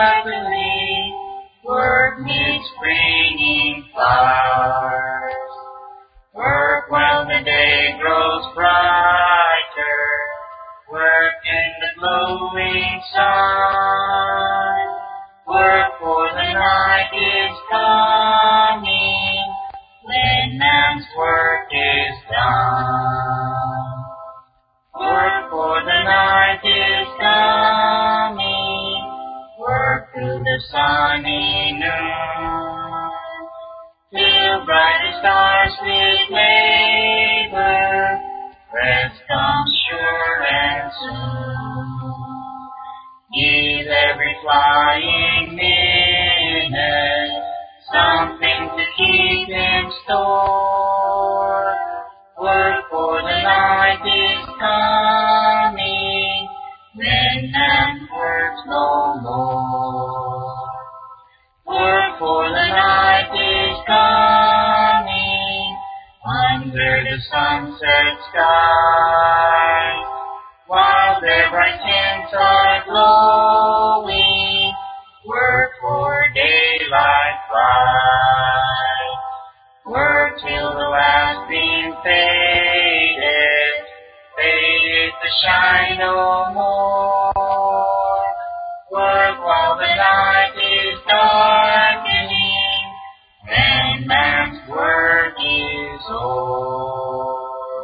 happily work needs bringing flowers. Work while the day grows brighter. Work in the glowing sun. Work for the night is coming when man's work is done. Work for the night is coming. Work through the sunny noon. Till brighter stars with labor. Rest comes sure and soon. Give every flying minute something to keep in store. Work for the night is coming when man works no more. Work for the night is coming under the sunset skies. While their bright tints are glowing, work for daylight bright. Work till the last beam fadeth, fadeth to shine no more. Work while the night is darkening, and man's work is o'er.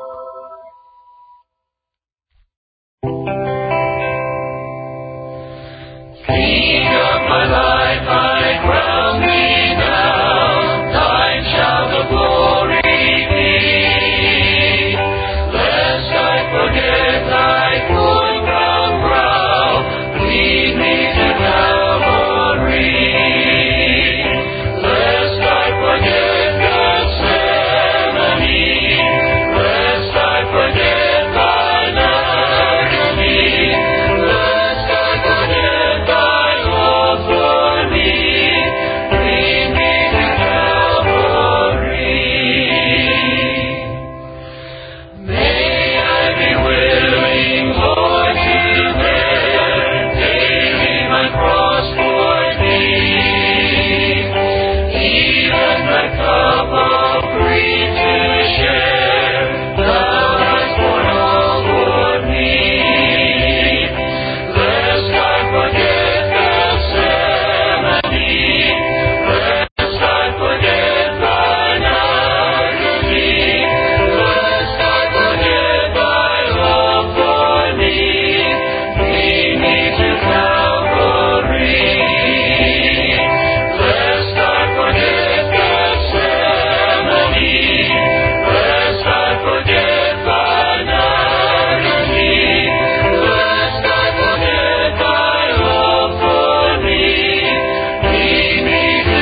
King of my life, I crown thee now. Thine shall the glory be. Lest I forget thy full crown brow, lead me to Calvary. Lest I forget Gethsemane, lest I forget thine agony, lest I forget thy love for me, lead me to Calvary. May I be willing, Lord, to bear daily my cross for thee, even the cup of grief to share. Thou hast borne all for me. Lest I forget Gethsemane, lest I forget thine agony, lest I forget thy love for me, lead me to Calvary. Lest I forget Gethsemane, lest I forget thine agony, lest I forget thy love for me, lead me to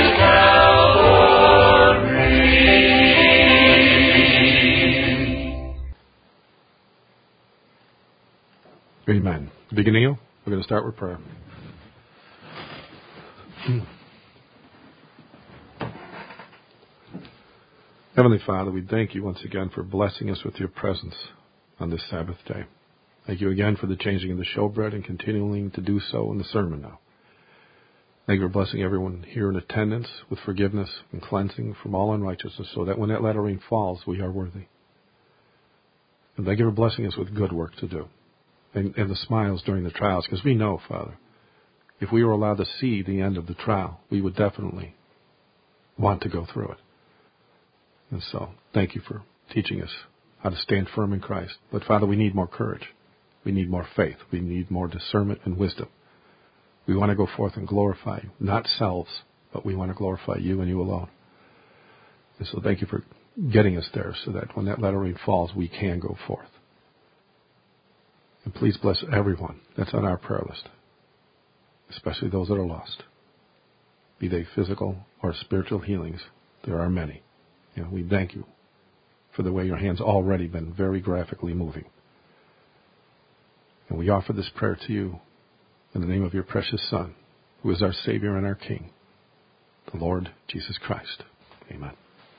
Calvary. Amen. Beginning, we're going to start with prayer. Heavenly Father, we thank you once again for blessing us with your presence on this Sabbath day. Thank you again for the changing of the showbread and continuing to do so in the sermon now. Thank you for blessing everyone here in attendance with forgiveness and cleansing from all unrighteousness, so that when that latter rain falls, we are worthy. And thank you for blessing us with good work to do and the smiles during the trials, because we know, Father, if we were allowed to see the end of the trial, we would definitely want to go through it. And so, thank you for teaching us how to stand firm in Christ. But, Father, we need more courage. We need more faith. We need more discernment and wisdom. We want to go forth and glorify you, not selves, but we want to glorify you and you alone. And so thank you for getting us there, so that when that latter rain falls, we can go forth. And please bless everyone that's on our prayer list, especially those that are lost. Be they physical or spiritual healings, there are many. And we thank you for the way your hand's already been very graphically moving. And we offer this prayer to you in the name of your precious Son, who is our Savior and our King, the Lord Jesus Christ. Amen.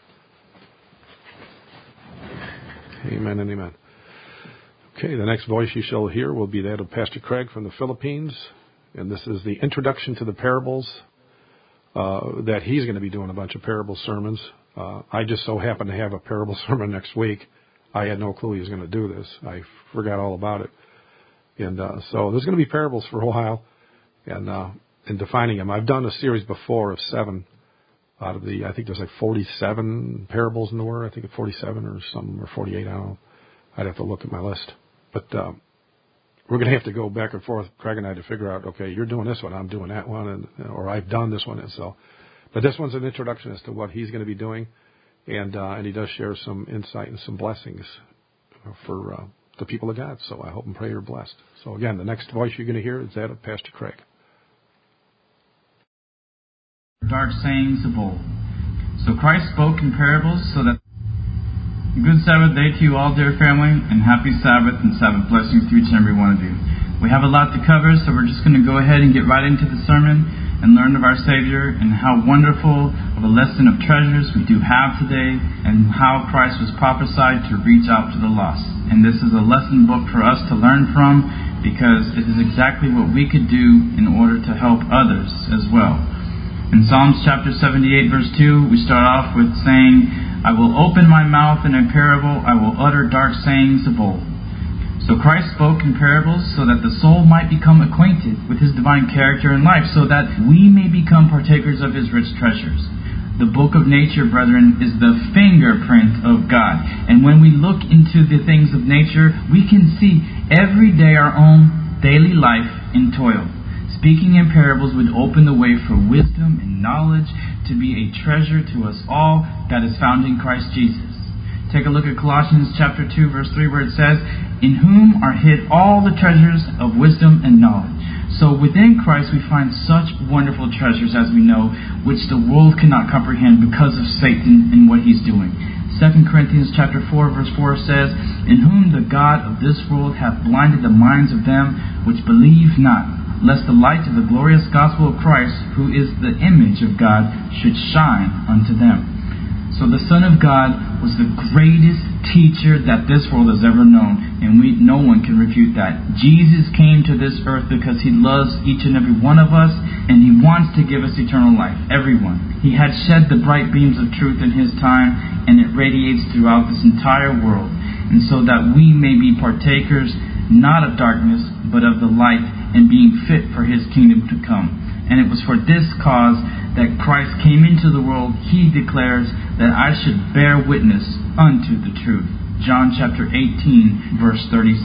Amen and amen. Okay, the next voice you shall hear will be that of Pastor Craig from the Philippines, And this is the introduction to the parables that he's going to be doing a bunch of parable sermons. I just so happen to have a parable sermon next week. I had no clue he was going to do this. I forgot all about it. And so there's going to be parables for a while and defining them. I've done a series before of 7 out of I think there's like 47 parables in the Word. I think it's 47 or something, or 48, I don't know. I'd have to look at my list. But we're going to have to go back and forth, Craig and I, to figure out, okay, you're doing this one, I'm doing that one, or I've done this one. And so, but this one's an introduction as to what he's going to be doing. And he does share some insight and some blessings for the people of God. So I hope and pray you're blessed. So again, the next voice you're going to hear is that of Pastor Craig. Dark sayings of old. So Christ spoke in parables so that... Good Sabbath day to you all, dear family, and happy Sabbath and Sabbath blessings to each and every one of you. We have a lot to cover, so we're just going to go ahead and get right into the sermon and learn of our Savior and how wonderful of a lesson of treasures we do have today, and how Christ was prophesied to reach out to the lost. And this is a lesson book for us to learn from, because it is exactly what we could do in order to help others as well. In Psalms chapter 78 verse 2, we start off with saying, I will open my mouth in a parable, I will utter dark sayings of old. So Christ spoke in parables so that the soul might become acquainted with His divine character and life, so that we may become partakers of His rich treasures. The book of nature, brethren, is the fingerprint of God. And when we look into the things of nature, we can see every day our own daily life in toil. Speaking in parables would open the way for wisdom and knowledge to be a treasure to us all that is found in Christ Jesus. Take a look at Colossians chapter 2 verse 3, where it says, in whom are hid all the treasures of wisdom and knowledge. So within Christ we find such wonderful treasures, as we know, which the world cannot comprehend because of Satan and what he's doing. 2 Corinthians chapter 4 verse 4 says, in whom the God of this world hath blinded the minds of them which believe not, lest the light of the glorious gospel of Christ, who is the image of God, should shine unto them. So the Son of God was the greatest teacher that this world has ever known, and no one can refute that. Jesus came to this earth because He loves each and every one of us, and He wants to give us eternal life, everyone. He had shed the bright beams of truth in His time, and it radiates throughout this entire world, and so that we may be partakers not of darkness, but of the light, and being fit for His kingdom to come. And it was for this cause that Christ came into the world. He declares that I should bear witness unto the truth. John chapter 18 verse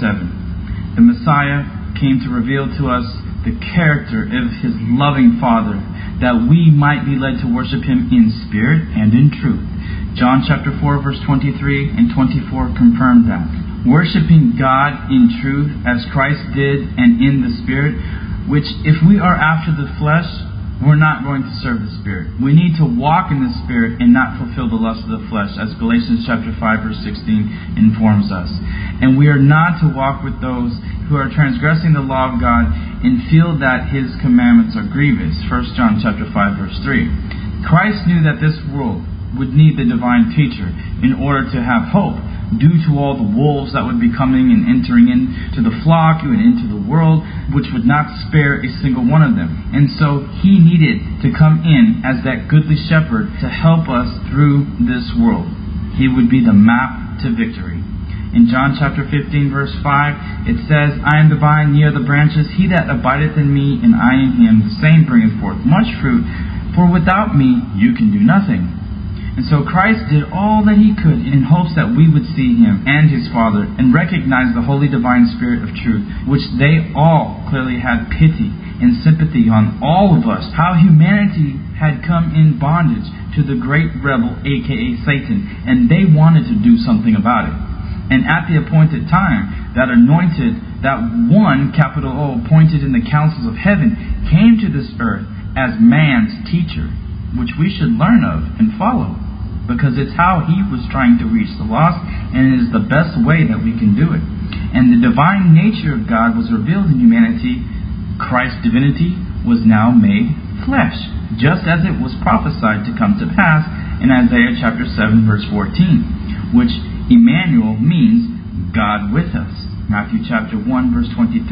37. The Messiah came to reveal to us the character of His loving Father, that we might be led to worship Him in spirit and in truth. John chapter 4 verse 23 and 24 confirm that. Worshiping God in truth as Christ did and in the Spirit, which if we are after the flesh, we're not going to serve the Spirit. We need to walk in the Spirit and not fulfill the lust of the flesh, as Galatians chapter 5 verse 16 informs us. And we are not to walk with those who are transgressing the law of God and feel that His commandments are grievous. 1 John chapter 5 verse 3. Christ knew that this world would need the divine teacher in order to have hope, due to all the wolves that would be coming and entering into the flock and into the world, which would not spare a single one of them. And so He needed to come in as that goodly shepherd to help us through this world. He would be the map to victory. In John chapter 15 verse 5, it says, I am the vine, ye are the branches. He that abideth in me, and I in him, the same bringeth forth much fruit. For without me you can do nothing. And so Christ did all that He could in hopes that we would see Him and His Father and recognize the Holy Divine Spirit of truth, which they all clearly had pity and sympathy on all of us. How humanity had come in bondage to the great rebel, aka Satan, and they wanted to do something about it. And at the appointed time, that anointed, that one, capital O, appointed in the councils of heaven, came to this earth as man's teacher, which we should learn of and follow, because it's how He was trying to reach the lost, and it is the best way that we can do it. And the divine nature of God was revealed in humanity. Christ's divinity was now made flesh, just as it was prophesied to come to pass in Isaiah chapter 7 verse 14, which Emmanuel means God with us. Matthew chapter 1 verse 23.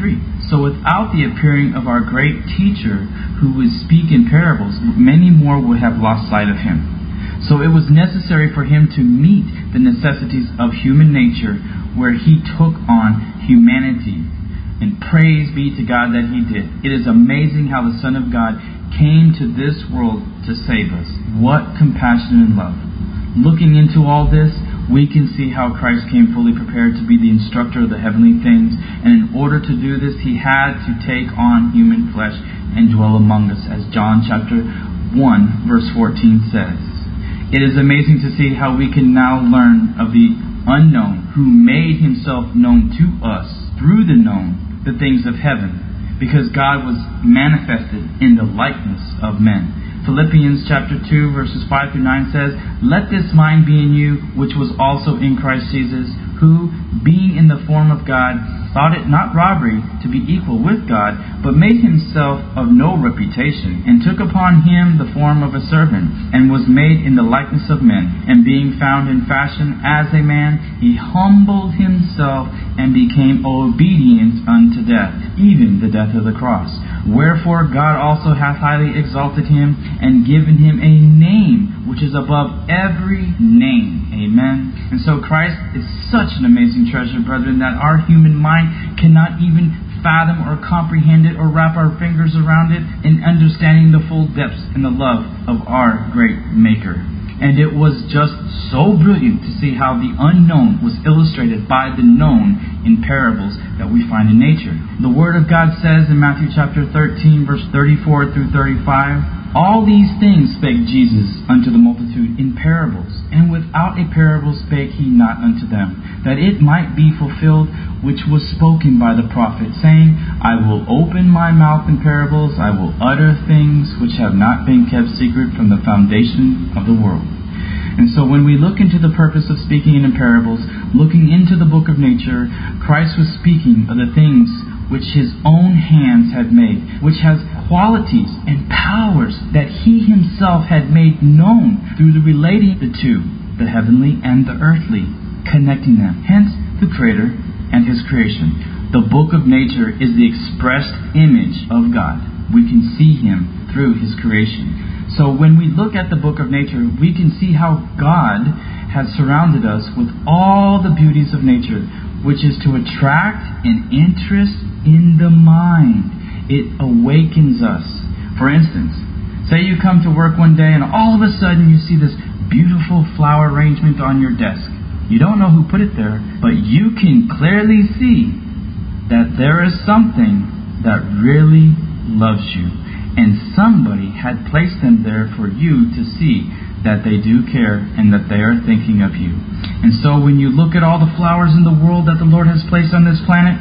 So without the appearing of our great teacher who would speak in parables, many more would have lost sight of him. So it was necessary for him to meet the necessities of human nature, where he took on humanity. And praise be to God that he did. It is amazing how the Son of God came to this world to save us. What compassion and love. Looking into all this, we can see how Christ came fully prepared to be the instructor of the heavenly things. And in order to do this, he had to take on human flesh and dwell among us, as John chapter 1 verse 14 says. It is amazing to see how we can now learn of the unknown, who made himself known to us through the known, the things of heaven, because God was manifested in the likeness of men. Philippians chapter 2 verses 5 through 9 says, "Let this mind be in you, which was also in Christ Jesus, who, being in the form of God, thought it not robbery to be equal with God, but made himself of no reputation, and took upon him the form of a servant, and was made in the likeness of men. And being found in fashion as a man, he humbled himself, and became obedient unto death, even the death of the cross. Wherefore God also hath highly exalted him, and given him a name which is above every name." Amen. And so Christ is such an amazing treasure, brethren, that our human mind cannot even fathom or comprehend it or wrap our fingers around it in understanding the full depths and the love of our great Maker. And it was just so brilliant to see how the unknown was illustrated by the known in parables that we find in nature. The Word of God says in Matthew chapter 13, verse 34 through 35, "All these things spake Jesus unto the multitude in parables, and without a parable spake he not unto them, that it might be fulfilled which was spoken by the prophet, saying, I will open my mouth in parables, I will utter things which have not been kept secret from the foundation of the world." And so when we look into the purpose of speaking in parables, looking into the book of nature, Christ was speaking of the things which his own hands had made, which has qualities and powers that he himself had made known through the relating the two, the heavenly and the earthly, connecting them. Hence, the Creator and his creation. The book of nature is the expressed image of God. We can see him through his creation. So when we look at the book of nature, we can see how God has surrounded us with all the beauties of nature, which is to attract an interest in the mind. It awakens us. For instance, say you come to work one day and all of a sudden you see this beautiful flower arrangement on your desk. You don't know who put it there, but you can clearly see that there is something that really loves you. And somebody had placed them there for you to see that they do care and that they are thinking of you. And so when you look at all the flowers in the world that the Lord has placed on this planet,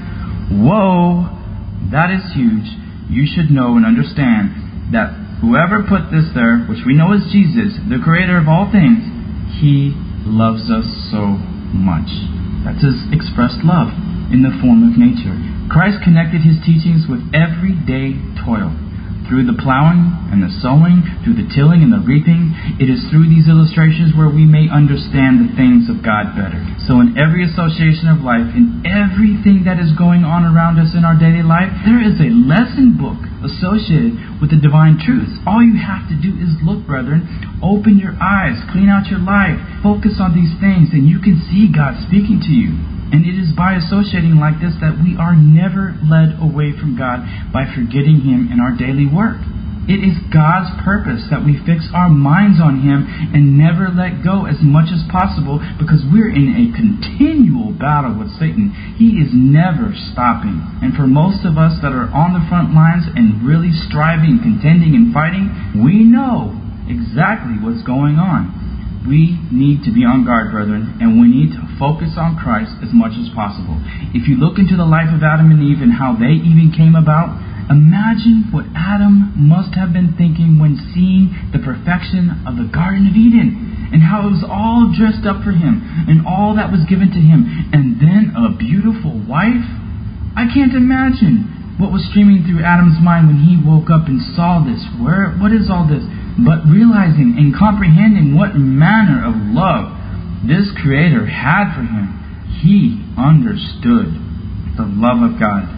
whoa, that is huge. You should know and understand that whoever put this there, which we know is Jesus, the Creator of all things, he loves us so much. That's his expressed love in the form of nature. Christ connected his teachings with everyday toil. Through the plowing and the sowing, through the tilling and the reaping, it is through these illustrations where we may understand the things of God better. So in every association of life, in everything that is going on around us in our daily life, there is a lesson book associated with the divine truths. All you have to do is look, brethren. Open your eyes, clean out your life, focus on these things, and you can see God speaking to you. And it is by associating like this that we are never led away from God by forgetting him in our daily work. It is God's purpose that we fix our minds on him and never let go as much as possible, because we're in a continual battle with Satan. He is never stopping. And for most of us that are on the front lines and really striving, contending, and fighting, we know exactly what's going on. We need to be on guard, brethren, and we need to focus on Christ as much as possible. If you look into the life of Adam and Eve and how they even came about, imagine what Adam must have been thinking when seeing the perfection of the Garden of Eden, and how it was all dressed up for him, and all that was given to him, and then a beautiful wife. I can't imagine what was streaming through Adam's mind when he woke up and saw this. What is all this? But realizing and comprehending what manner of love this Creator had for him, he understood the love of God.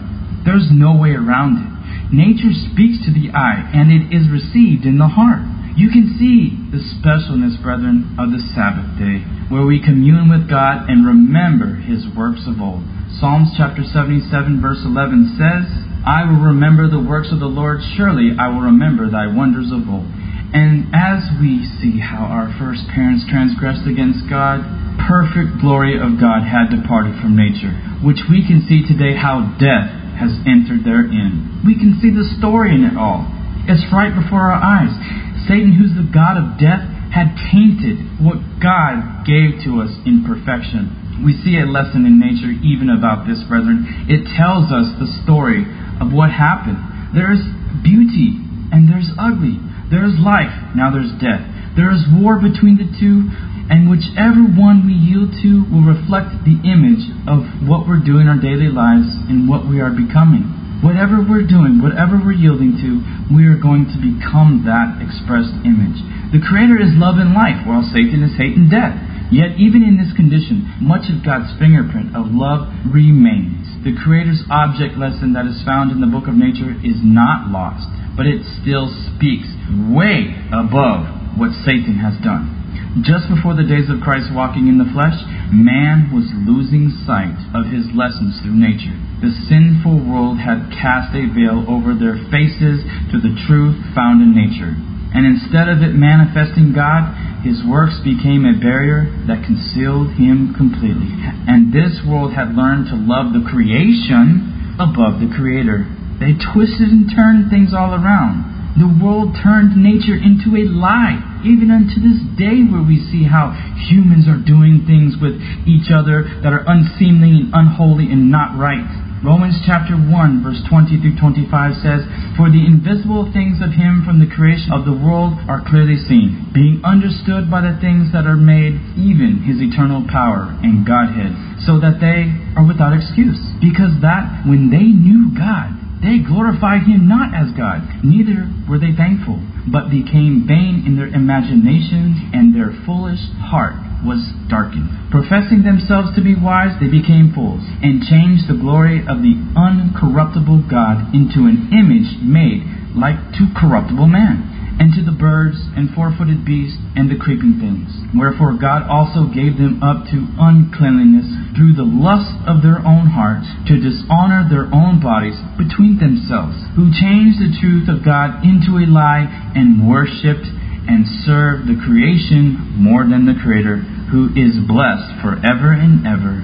There's no way around it. Nature speaks to the eye, and it is received in the heart. You can see the specialness, brethren, of the Sabbath day, where we commune with God and remember His works of old. Psalms chapter 77, verse 11 says, I will remember the works of the Lord. Surely I will remember thy wonders of old. And as we see how our first parents transgressed against God, perfect glory of God had departed from nature, which we can see today how death has entered therein. We can see the story in it all. It's right before our eyes. Satan, who's the god of death, had tainted what God gave to us in perfection. We see a lesson in nature even about this, brethren. It tells us the story of what happened. There's beauty and there's ugly. There's life, now there's death. There is war between the two, and whichever one we yield to will reflect the image of what we're doing in our daily lives and what we are becoming. Whatever we're doing, whatever we're yielding to, we are going to become that expressed image. The Creator is love and life, while Satan is hate and death. Yet even in this condition, much of God's fingerprint of love remains. The Creator's object lesson that is found in the book of nature is not lost, but it still speaks way above what Satan has done. Just before the days of Christ walking in the flesh, man was losing sight of his lessons through nature. The sinful world had cast a veil over their faces to the truth found in nature. And instead of it manifesting God, His works became a barrier that concealed Him completely. And this world had learned to love the creation above the Creator. They twisted and turned things all around. The world turned nature into a lie, even unto this day, where we see how humans are doing things with each other that are unseemly and unholy and not right. Romans chapter 1, verse 20 through 25 says, For the invisible things of Him from the creation of the world are clearly seen, being understood by the things that are made, even His eternal power and Godhead, so that they are without excuse. Because that when they knew God, they glorified Him not as God, neither were they thankful, but became vain in their imaginations, and their foolish heart was darkened. Professing themselves to be wise, they became fools, and changed the glory of the uncorruptible God into an image made like to corruptible man, and to the birds and four-footed beasts and the creeping things. Wherefore God also gave them up to uncleanliness through the lust of their own hearts, to dishonor their own bodies between themselves, who changed the truth of God into a lie, and worshipped and served the creation more than the Creator, who is blessed forever and ever.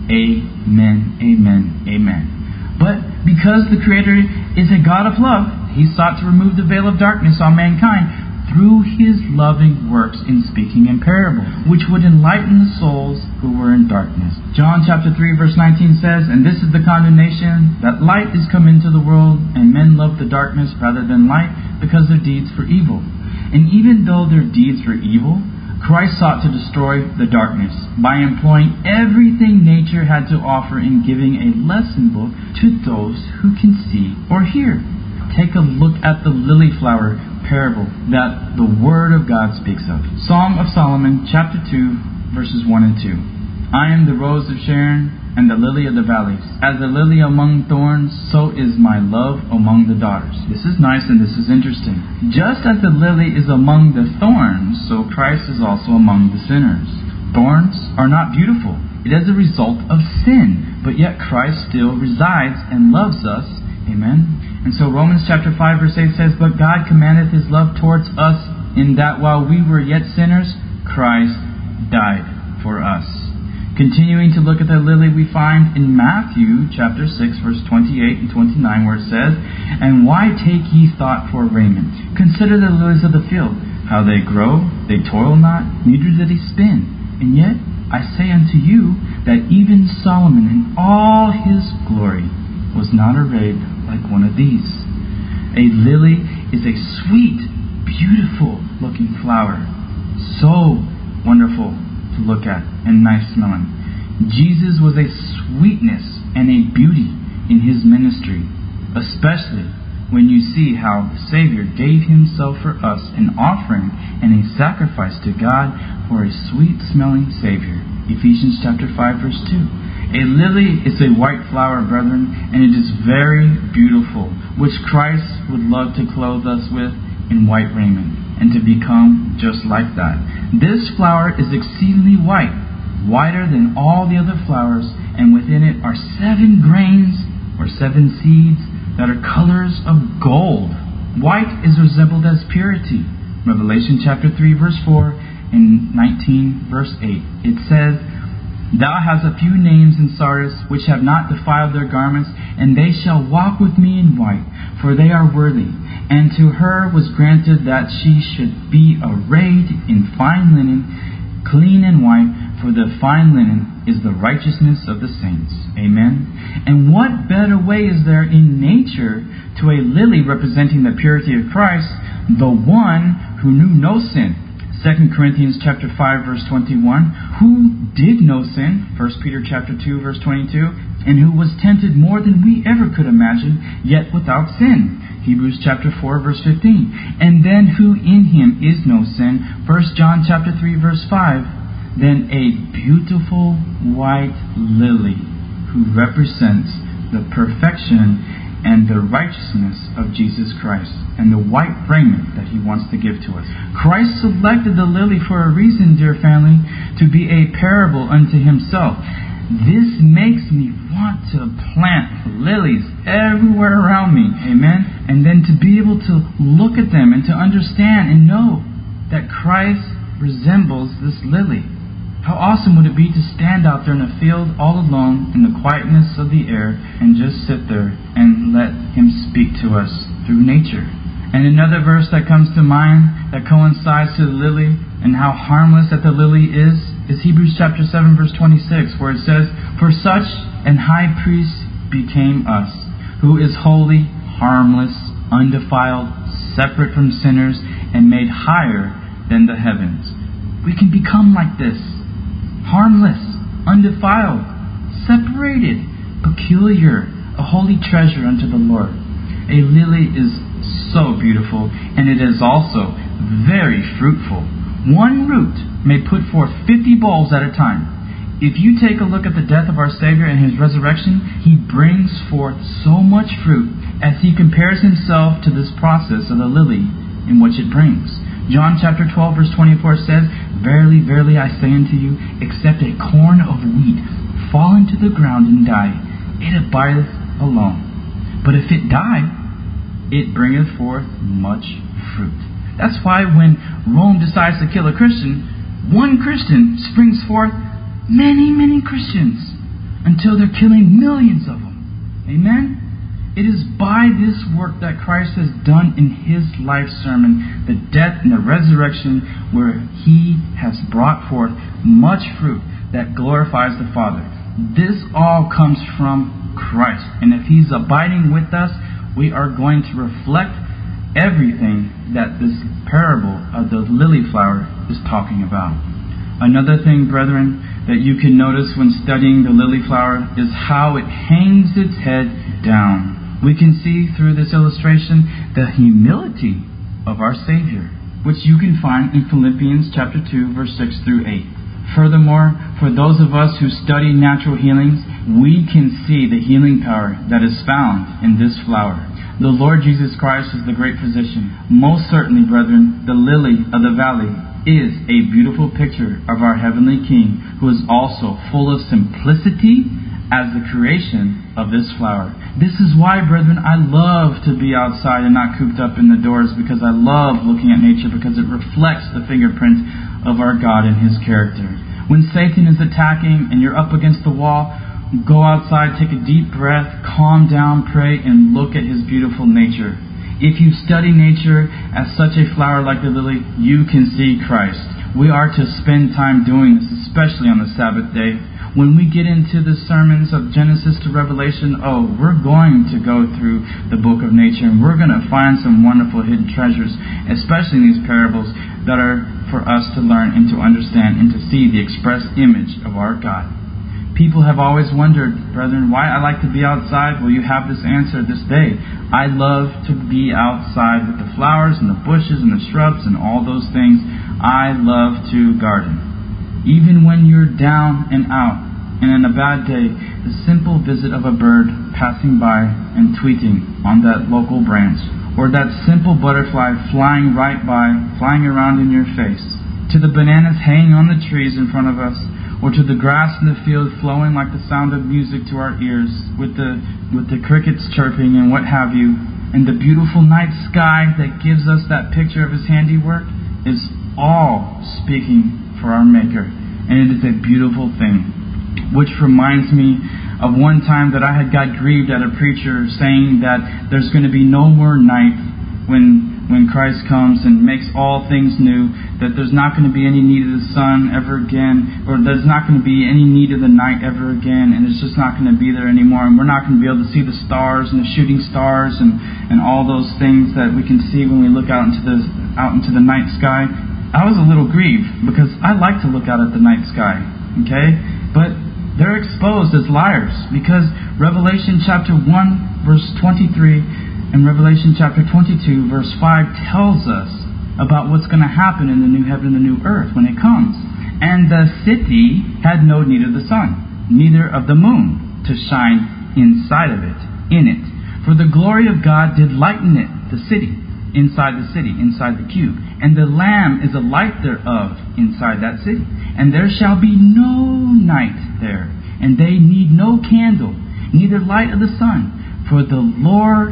Amen, amen, amen. But because the Creator is a God of love, He sought to remove the veil of darkness on mankind through His loving works in speaking in parables, which would enlighten the souls who were in darkness. John chapter 3 verse 19 says, And this is the condemnation, that light is come into the world, and men love the darkness rather than light, because their deeds were evil. And even though their deeds were evil, Christ sought to destroy the darkness by employing everything nature had to offer in giving a lesson book to those who can see or hear. Take a look at the lily flower parable that the Word of God speaks of. Song of Solomon, chapter 2, verses 1 and 2. I am the rose of Sharon and the lily of the valleys. As the lily among thorns, so is my love among the daughters. This is nice and this is interesting. Just as the lily is among the thorns, so Christ is also among the sinners. Thorns are not beautiful. It is a result of sin, but yet Christ still resides and loves us. Amen. And so Romans chapter 5 verse 8 says, But God commandeth His love towards us, in that while we were yet sinners, Christ died for us. Continuing to look at the lily, we find in Matthew chapter 6 verse 28 and 29 where it says, And why take ye thought for raiment? Consider the lilies of the field, how they grow, they toil not, neither do they spin. And yet I say unto you that even Solomon in all his glory was not arrayed like one of these. A lily is a sweet, beautiful looking flower. So wonderful to look at and nice smelling. Jesus was a sweetness and a beauty in His ministry, especially when you see how the Savior gave Himself for us, an offering and a sacrifice to God for a sweet smelling Savior. Ephesians chapter 5 verse 2. A lily is a white flower, brethren, and it is very beautiful, which Christ would love to clothe us with in white raiment, and to become just like that. This flower is exceedingly white, whiter than all the other flowers, and within it are 7 grains, or 7 seeds, that are colors of gold. White is resembled as purity. Revelation chapter 3, verse 4, and 19, verse 8. It says, Thou hast a few names in Sardis, which have not defiled their garments, and they shall walk with me in white, for they are worthy. And to her was granted that she should be arrayed in fine linen, clean and white, for the fine linen is the righteousness of the saints. Amen. And what better way is there in nature to a lily representing the purity of Christ, the one who knew no sin? 2 Corinthians chapter 5, verse 21, who did no sin, 1 Peter chapter 2, verse 22, and who was tempted more than we ever could imagine, yet without sin, Hebrews chapter 4, verse 15, and then who in him is no sin, 1 John chapter 3, verse 5, then a beautiful white lily who represents the perfection and the righteousness of Jesus Christ, and the white raiment that He wants to give to us. Christ selected the lily for a reason, dear family, to be a parable unto Himself. This makes me want to plant lilies everywhere around me. Amen? And then to be able to look at them and to understand and know that Christ resembles this lily. How awesome would it be to stand out there in a field all alone in the quietness of the air and just sit there and let Him speak to us through nature. And another verse that comes to mind that coincides to the lily and how harmless that the lily is Hebrews chapter 7, verse 26, where it says, For such an high priest became us, who is holy, harmless, undefiled, separate from sinners, and made higher than the heavens. We can become like this. Harmless, undefiled, separated, peculiar, a holy treasure unto the Lord. A lily is so beautiful, and it is also very fruitful. One root may put forth 50 bulbs at a time. If you take a look at the death of our Savior and His resurrection, He brings forth so much fruit as He compares Himself to this process of the lily in which it brings. John chapter 12, verse 24 says, Verily, verily, I say unto you, except a corn of wheat fall into the ground and die, it abideth alone. But if it die, it bringeth forth much fruit. That's why when Rome decides to kill a Christian, one Christian springs forth many, many Christians until they're killing millions of them. Amen? It is by this work that Christ has done in His life sermon, the death and the resurrection, where He has brought forth much fruit that glorifies the Father. This all comes from Christ. And if He's abiding with us, we are going to reflect everything that this parable of the lily flower is talking about. Another thing, brethren, that you can notice when studying the lily flower is how it hangs its head down. We can see through this illustration the humility of our Savior, which you can find in Philippians chapter 2, verse 6 through 8. Furthermore, for those of us who study natural healings, we can see the healing power that is found in this flower. The Lord Jesus Christ is the great physician. Most certainly, brethren, the lily of the valley is a beautiful picture of our heavenly King, who is also full of simplicity as the creation of this flower. This is why, brethren, I love to be outside and not cooped up in the doors, because I love looking at nature, because it reflects the fingerprint of our God and His character. When Satan is attacking and you're up against the wall, go outside, take a deep breath, calm down, pray, and look at His beautiful nature. If you study nature as such a flower like the lily, you can see Christ. We are to spend time doing this, especially on the Sabbath day. When we get into the sermons of Genesis to Revelation, we're going to go through the book of nature, and we're going to find some wonderful hidden treasures, especially in these parables that are for us to learn and to understand and to see the express image of our God. People have always wondered, brethren, why I like to be outside. Well, you have this answer this day. I love to be outside with the flowers and the bushes and the shrubs and all those things. I love to garden. Even when you're down and out, And in a bad day, the simple visit of a bird passing by and tweeting on that local branch, or that simple butterfly flying right by, flying around in your face, to the bananas hanging on the trees in front of us, or to the grass in the field flowing like the sound of music to our ears, with the crickets chirping and what have you, and the beautiful night sky that gives us that picture of His handiwork, is all speaking for our Maker. And it is a beautiful thing. Which reminds me of one time that I had got grieved at a preacher saying that there's going to be no more night when Christ comes and makes all things new, that there's not going to be any need of the sun ever again, or there's not going to be any need of the night ever again, and it's just not going to be there anymore, and we're not going to be able to see the stars and the shooting stars and all those things that we can see when we look out into the night sky. I was a little grieved because I like to look out at the night sky, okay? But they're exposed as liars, because Revelation chapter 1 verse 23 and Revelation chapter 22 verse 5 tells us about what's going to happen in the new heaven and the new earth when it comes. And the city had no need of the sun, neither of the moon, to shine inside of it, in it. For the glory of God did lighten it, the city, inside the cube. And the Lamb is a light thereof inside that city. And there shall be no night there, and they need no candle, neither light of the sun. For the Lord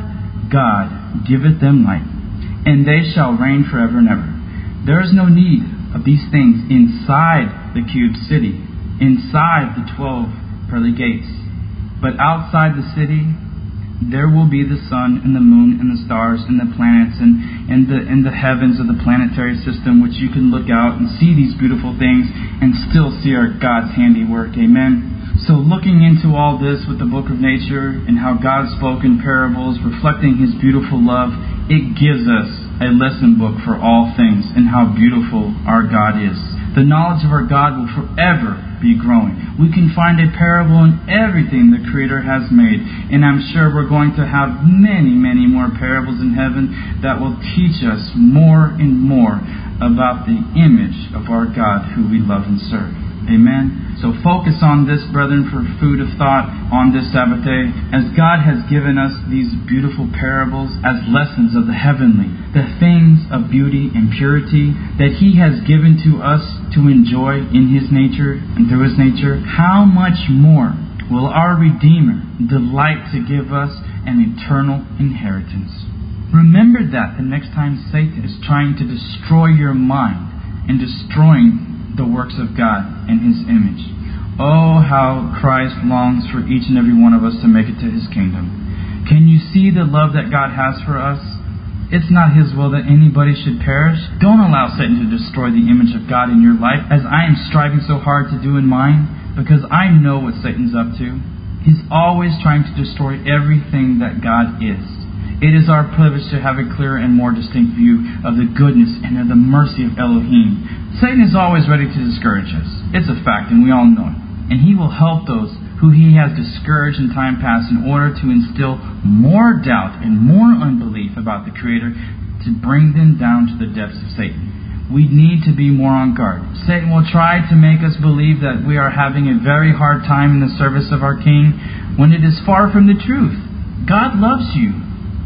God giveth them light, and they shall reign forever and ever. There is no need of these things inside the cube city, inside the 12 pearly gates. But outside the city, there will be the sun and the moon and the stars and the planets and the heavens of the planetary system, which you can look out and see these beautiful things and still see our God's handiwork. Amen. So looking into all this with the book of nature and how God spoke in parables reflecting His beautiful love, it gives us a lesson book for all things and how beautiful our God is. The knowledge of our God will forever be growing. We can find a parable in everything the Creator has made. And I'm sure we're going to have many, many more parables in heaven that will teach us more and more about the image of our God who we love and serve. Amen. So focus on this, brethren, for food of thought on this Sabbath day, as God has given us these beautiful parables as lessons of the heavenly, the things of beauty and purity that He has given to us to enjoy in His nature and through His nature. How much more will our Redeemer delight to give us an eternal inheritance? Remember that the next time Satan is trying to destroy your mind and destroying the works of God and His image. Oh, how Christ longs for each and every one of us to make it to His kingdom. Can you see the love that God has for us? It's not His will that anybody should perish. Don't allow Satan to destroy the image of God in your life, as I am striving so hard to do in mine, because I know what Satan's up to. He's always trying to destroy everything that God is. It is our privilege to have a clearer and more distinct view of the goodness and of the mercy of Elohim. Satan is always ready to discourage us. It's a fact, and we all know it. And he will help those who he has discouraged in time past in order to instill more doubt and more unbelief about the Creator, to bring them down to the depths of Satan. We need to be more on guard. Satan will try to make us believe that we are having a very hard time in the service of our King, when it is far from the truth. God loves you.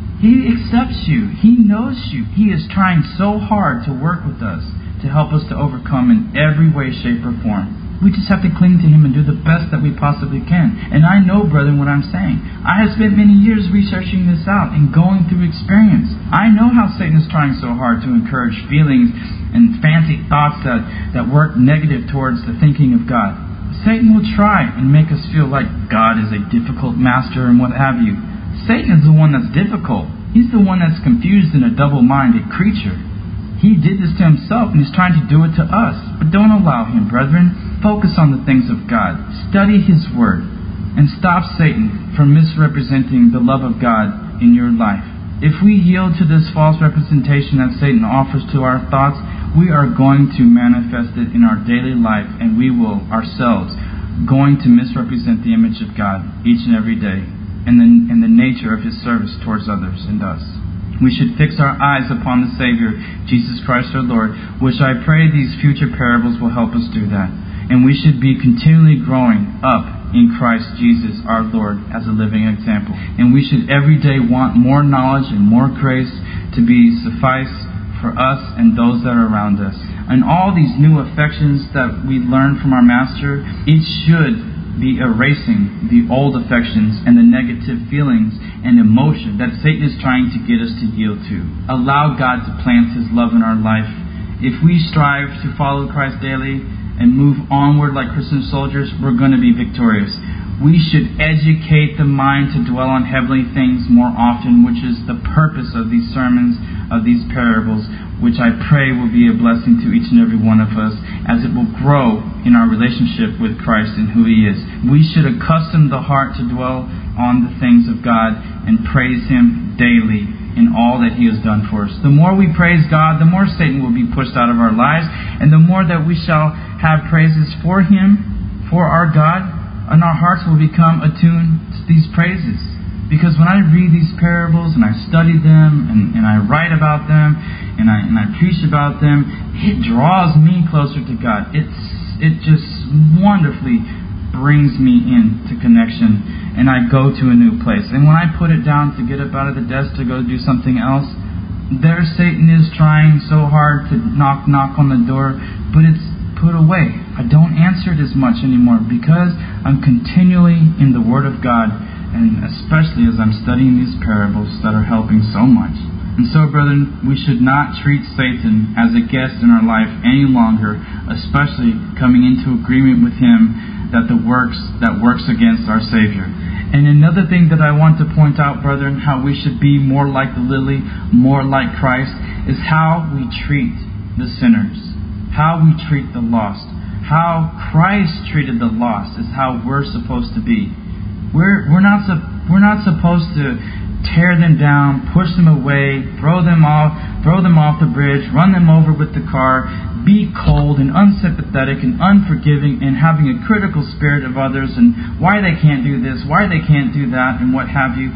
He accepts you. He knows you. He is trying so hard to work with us to help us to overcome in every way, shape, or form. We just have to cling to Him and do the best that we possibly can. And I know, brethren, what I'm saying. I have spent many years researching this out and going through experience. I know how Satan is trying so hard to encourage feelings and fancy thoughts that work negative towards the thinking of God. Satan will try and make us feel like God is a difficult master and what have you. Satan is the one that's difficult. He's the one that's confused and a double-minded creature. He did this to himself, and he's trying to do it to us. But don't allow him, brethren. Focus on the things of God. Study His Word. And stop Satan from misrepresenting the love of God in your life. If we yield to this false representation that Satan offers to our thoughts, we are going to manifest it in our daily life, and we will ourselves going to misrepresent the image of God each and every day, and the nature of His service towards others and us. We should fix our eyes upon the Savior, Jesus Christ our Lord, which I pray these future parables will help us do that. And we should be continually growing up in Christ Jesus our Lord as a living example. And we should every day want more knowledge and more grace to be suffice for us and those that are around us. And all these new affections that we learn from our Master, it should be erasing the old affections and the negative feelings and emotion that Satan is trying to get us to yield to. Allow God to plant His love in our life. If we strive to follow Christ daily and move onward like Christian soldiers, we're going to be victorious. We should educate the mind to dwell on heavenly things more often, which is the purpose of these sermons, of these parables, which I pray will be a blessing to each and every one of us as it will grow in our relationship with Christ and who He is. We should accustom the heart to dwell on the things of God and praise Him daily in all that He has done for us. The more we praise God, the more Satan will be pushed out of our lives, and the more that we shall have praises for Him, for our God, and our hearts will become attuned to these praises. Because when I read these parables and I study them and I write about them and I preach about them, it draws me closer to God. It just wonderfully brings me into connection, and I go to a new place. And when I put it down to get up out of the desk to go do something else, there Satan is trying so hard to knock on the door, but it's put away. I don't answer it as much anymore because I'm continually in the Word of God, and especially as I'm studying these parables that are helping so much. And so, brethren, we should not treat Satan as a guest in our life any longer, especially coming into agreement with him that works against our Savior. And another thing that I want to point out, brethren, how we should be more like the lily, more like Christ, is how we treat the sinners, how we treat the lost. How Christ treated the lost is how we're supposed to be. We're not supposed to tear them down, push them away, throw them off the bridge, run them over with the car, be cold and unsympathetic and unforgiving and having a critical spirit of others and why they can't do this, why they can't do that, and what have you,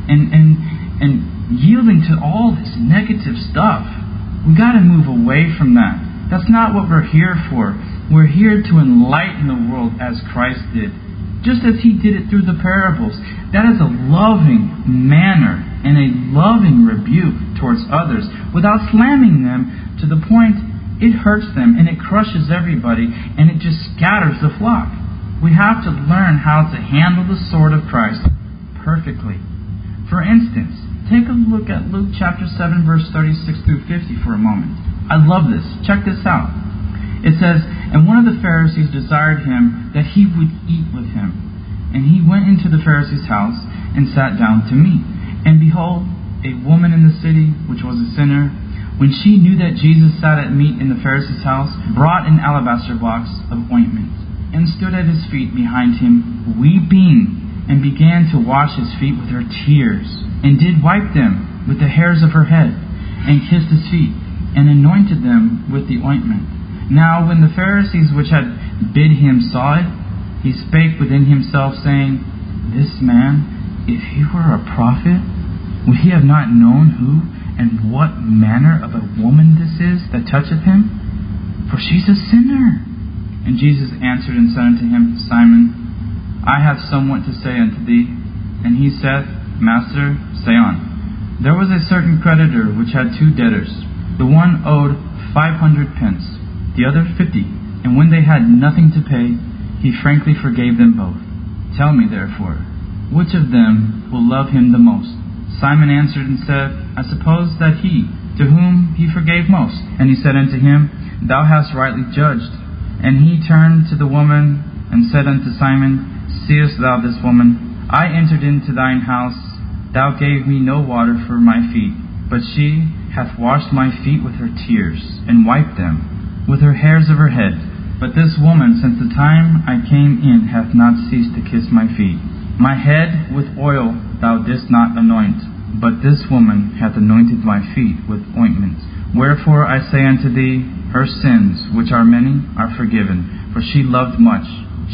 and yielding to all this negative stuff. We got to move away from that. That's not what we're here for. We're here to enlighten the world as Christ did, just as He did it through the parables. That is a loving manner and a loving rebuke towards others without slamming them to the point it hurts them and it crushes everybody and it just scatters the flock. We have to learn how to handle the sword of Christ perfectly. For instance, take a look at Luke chapter 7, verse 36 through 50 for a moment. I love this. Check this out. It says, "And one of the Pharisees desired him that he would eat with him. And he went into the Pharisee's house and sat down to meat. And behold, a woman in the city, which was a sinner, when she knew that Jesus sat at meat in the Pharisee's house, brought an alabaster box of ointment, and stood at his feet behind him, weeping, and began to wash his feet with her tears, and did wipe them with the hairs of her head, and kissed his feet, and anointed them with the ointment. Now when the Pharisees which had bid him saw it, he spake within himself, saying, This man, if he were a prophet, would he have not known who and what manner of a woman this is that toucheth him? For she's a sinner. And Jesus answered and said unto him, Simon, I have somewhat to say unto thee. And he said, Master, say on. There was a certain creditor which had 2 debtors. The one owed 500 pence, the other 50. And when they had nothing to pay, he frankly forgave them both. Tell me, therefore, which of them will love him the most? Simon answered and said, I suppose that he, to whom he forgave most. And he said unto him, Thou hast rightly judged. And he turned to the woman and said unto Simon, Seest thou this woman? I entered into thine house. Thou gave me no water for my feet, but she hath washed my feet with her tears, and wiped them with her hairs of her head. But this woman, since the time I came in, hath not ceased to kiss my feet. My head with oil thou didst not anoint, but this woman hath anointed my feet with ointment. Wherefore I say unto thee, her sins, which are many, are forgiven. For she loved much.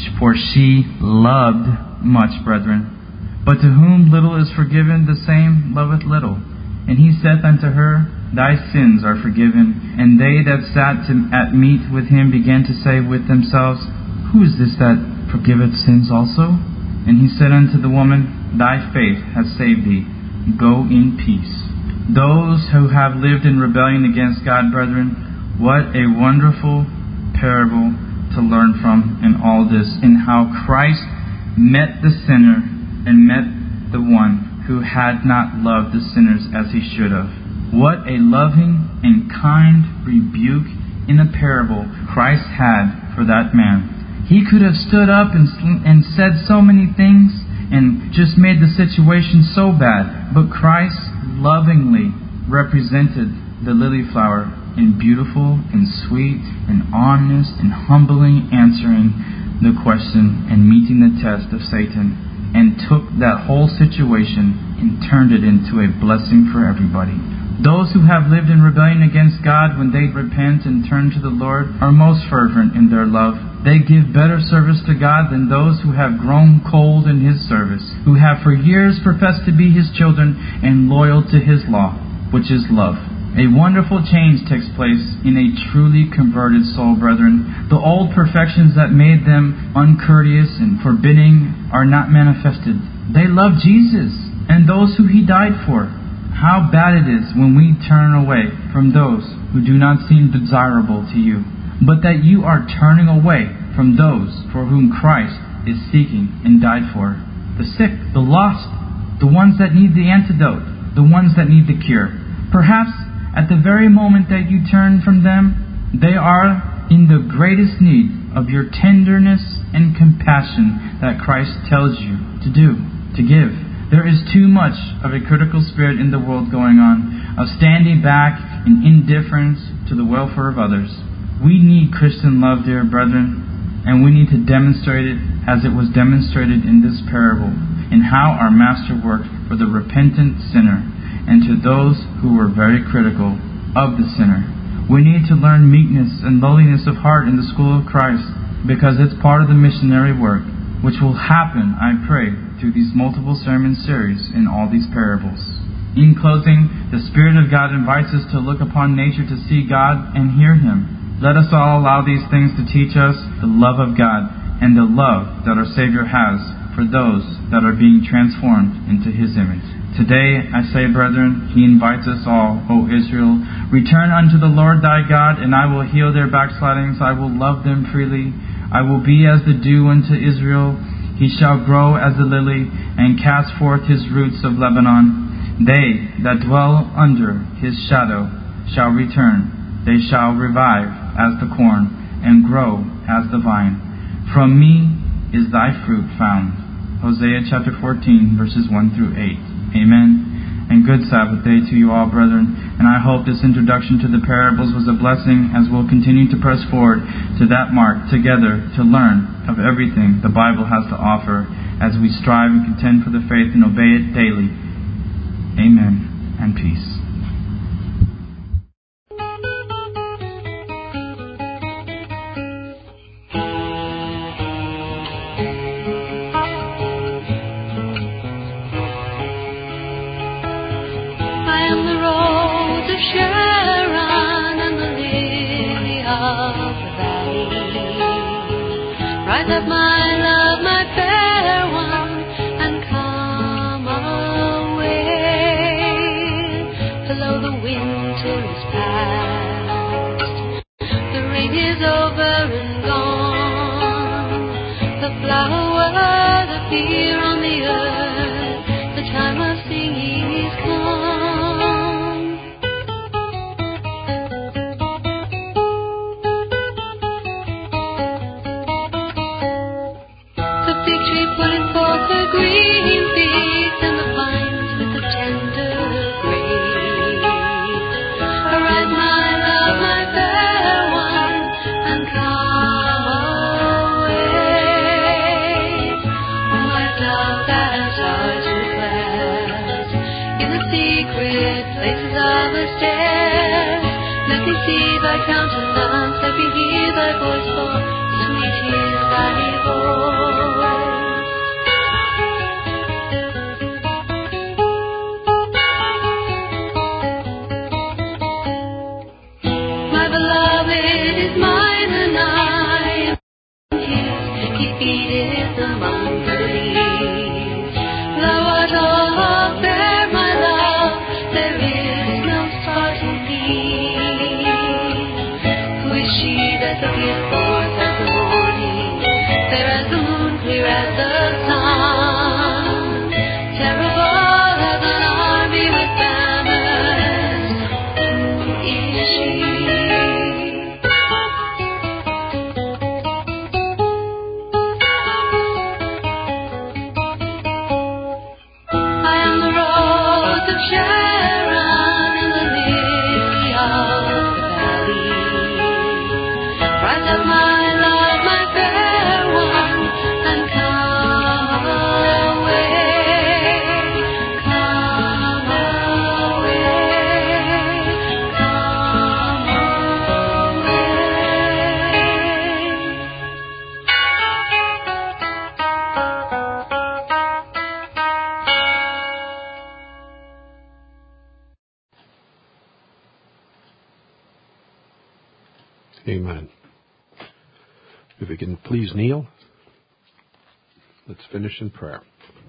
Brethren. But to whom little is forgiven, the same loveth little. And he saith unto her, Thy sins are forgiven. And they that sat at meat with him began to say with themselves, Who is this that forgiveth sins also? And he said unto the woman, Thy faith hath saved thee. Go in peace. Those who have lived in rebellion against God, brethren, what a wonderful parable to learn from in all this, in how Christ met the sinner and met the one who had not loved the sinners as he should have. What a loving and kind rebuke in a parable Christ had for that man. He could have stood up and said so many things and just made the situation so bad. But Christ lovingly represented the lily flower in beautiful and sweet and honest and humbly answering the question and meeting the test of Satan, and took that whole situation and turned it into a blessing for everybody. Those who have lived in rebellion against God, when they repent and turn to the Lord, are most fervent in their love. They give better service to God than those who have grown cold in His service, who have for years professed to be His children and loyal to His law, which is love. A wonderful change takes place in a truly converted soul, brethren. The old perfections that made them uncourteous and forbidding are not manifested. They love Jesus and those who He died for. How bad it is when we turn away from those who do not seem desirable to you, but that you are turning away from those for whom Christ is seeking and died for. The sick, the lost, the ones that need the antidote, the ones that need the cure. Perhaps at the very moment that you turn from them, they are in the greatest need of your tenderness and compassion that Christ tells you to do, to give. There is too much of a critical spirit in the world going on, of standing back in indifference to the welfare of others. We need Christian love, dear brethren, and we need to demonstrate it as it was demonstrated in this parable, in how our Master worked for the repentant sinner and to those who were very critical of the sinner. We need to learn meekness and lowliness of heart in the school of Christ, because it's part of the missionary work, which will happen, I pray, through these multiple sermon series in all these parables. In closing, the Spirit of God invites us to look upon nature to see God and hear Him. Let us all allow these things to teach us the love of God and the love that our Savior has for those that are being transformed into His image. Today, I say, brethren, He invites us all, O Israel, return unto the Lord thy God, and I will heal their backslidings. I will love them freely. I will be as the dew unto Israel. He shall grow as the lily, and cast forth his roots of Lebanon. They that dwell under his shadow shall return. They shall revive as the corn, and grow as the vine. From me is thy fruit found. Hosea chapter 14, verses 1 through 8. Amen. And good Sabbath day to you all, brethren. And I hope this introduction to the parables was a blessing, as we'll continue to press forward to that mark together to learn of everything the Bible has to offer as we strive and contend for the faith and obey it daily. Amen and peace. I am the rose of Sharon and the lily of the valley. Rise up, my love, my fair one, and come away. Below the winter is past, the rain is over and gone. The flowers appear on the earth, the time of singing is come. The fig tree putting forth her green figs, and the vines with the tender grace. Arise, my love, my fair one, and come away. Oh, my love, light appeared forth as the morning, fair as the moon, clear as the sun. Terrible as an army with banners, who is she? I am the rose of Sharon and the lily of the valley. Rise up, my love, my fair one, and come away, come away, come Amen. If we can please kneel, let's finish in prayer.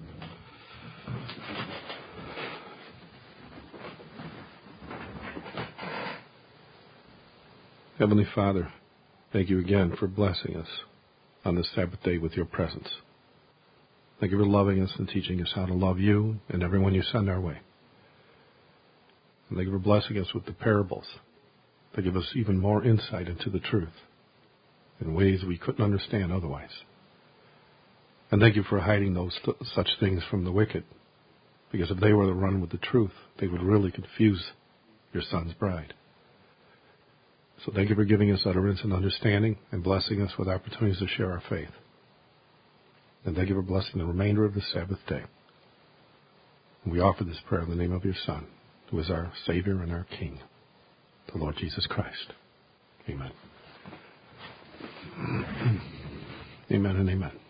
Heavenly Father, thank you again for blessing us on this Sabbath day with your presence. Thank you for loving us and teaching us how to love you and everyone you send our way. And thank you for blessing us with the parables that give us even more insight into the truth in ways we couldn't understand otherwise. And thank you for hiding such things from the wicked, because if they were to run with the truth, they would really confuse your Son's bride. So thank you for giving us utterance and understanding and blessing us with opportunities to share our faith. And thank you for blessing the remainder of the Sabbath day. And we offer this prayer in the name of your Son, who is our Savior and our King, the Lord Jesus Christ. Amen. Amen and amen.